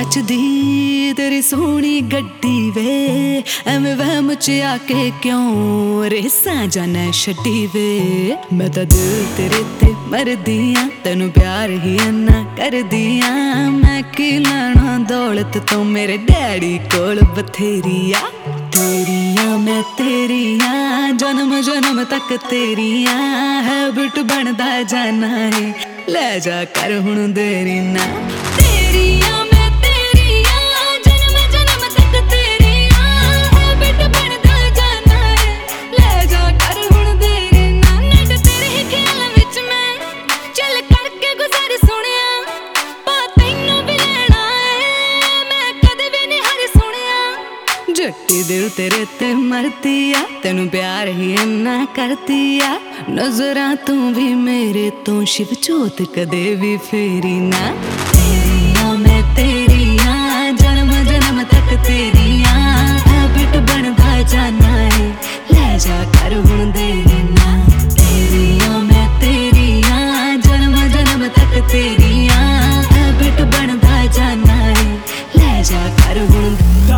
जचदी तेरी सोहनी गड्डी वे एवें वहम च आके क्यों रेसां जाना छड्डी वे। मैं तां दिल तेरे ते मरदी आं तैनू प्यार ही इन्ना करदी आं। मैं की लैना दौलत तो मेरे डैडी कोल बथेरी आ। तेरियां मैं तेरियां जन्म जन्म तक तेरियां हैबिट बनदा जाना है ले जा कर हुण देरी ना। तेरियां मैं तेरियां जन्म जन्म तक तेरियां हैबिट बनदा जाना है ले जा कर हुण देरी ना। नट तेरे ही ख्याल विच मैं चल करके गुजर सुनिया पा तैनू भी लेना है मैं कदे भी नहीं हर सुनिया। जट्टी दिल तेरे ते मरदी आ तैनू प्यार ही इन्ना करदी आ। नजरां तू भी मेरे तो शिव जोत कदे भी फेरी ना। तेरियां मैं तेरियां जन्म जन्म तक तेरियां हैबिट बनदा जाना है ले जा कर हुण देरी ना। तेरियां मैं तेरियां जन्म जन्म तक तेरियां हैबिट बनदा जाना है ले जा कर हुण।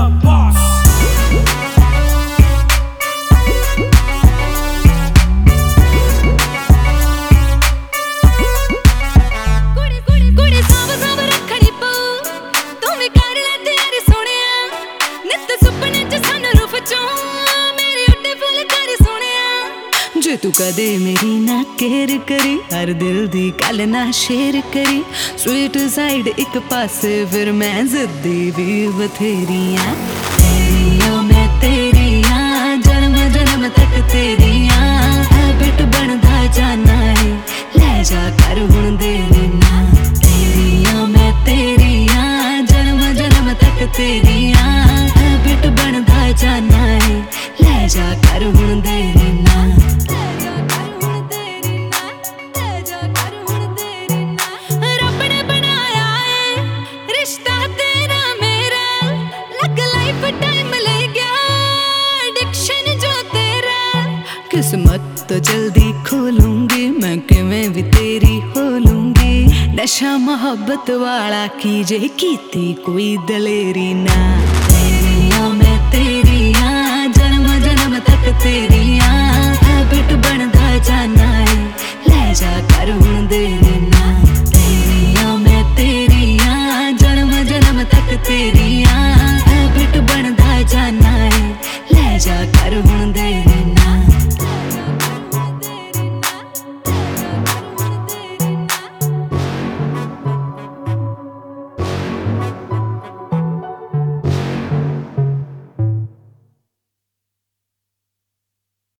जे तू कदे मेरी ना केयर करी हर दिल दी गल ना शेयर करी स्वीट साइड एक पासे फिर मैं जिद्दी भी बथेरियां। तेरियां मैं तेरियां जन्म जन्म तक तेरियां हैबिट बनदा जाना है ले जा कर हुण देरी ना। तेरियां मैं तेरियां जन्म जन्म तक तेरियां हैबिट बनदा जाना है ले जा कर हुण देरी ना। किस्मत तो जल्दी खोलूंगी मैं किवें भी तेरी हो लूंगी। नशा मोहब्बत वाला कीजे कीती कोई दलेरी ना। तेरियां मैं तेरियां जन्म जन्म तक तेरियां हैबिट बनदा जाना है ले जा कर हुण देरी।